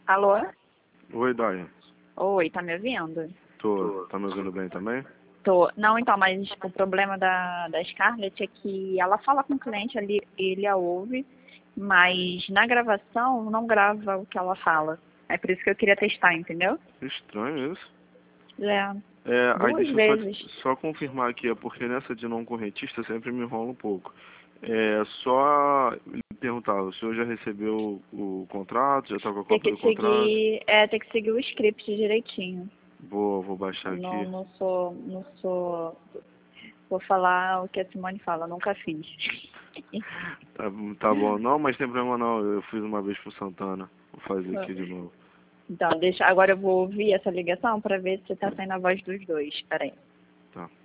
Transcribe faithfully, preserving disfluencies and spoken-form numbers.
Alô? Oi, Dai. Oi, tá me ouvindo? Tô. Tá me ouvindo bem também? Tô. Não, então, mas o problema da, da Scarlett é que ela fala com o cliente, ele, ele a ouve, mas na gravação não grava o que ela fala. É por isso que eu queria testar, entendeu? Estranho isso. É, É, aí duas deixa eu só, vezes. só confirmar aqui, é porque nessa de não correntista sempre me enrola um pouco. É só lhe perguntar, o senhor já recebeu o, o contrato, já tá com a Tem cópia que do contrato? seguir, é, tem que seguir o script direitinho. Vou, vou baixar Eu não, aqui. não sou, não sou, vou falar o que a Simone fala, nunca fiz. Tá, tá bom, não, mas tem problema não, eu fiz uma vez pro Santana. Vou fazer aqui de novo. Então, deixa, agora eu vou ouvir essa ligação para ver se tá saindo a voz dos dois. Espera aí. Tá.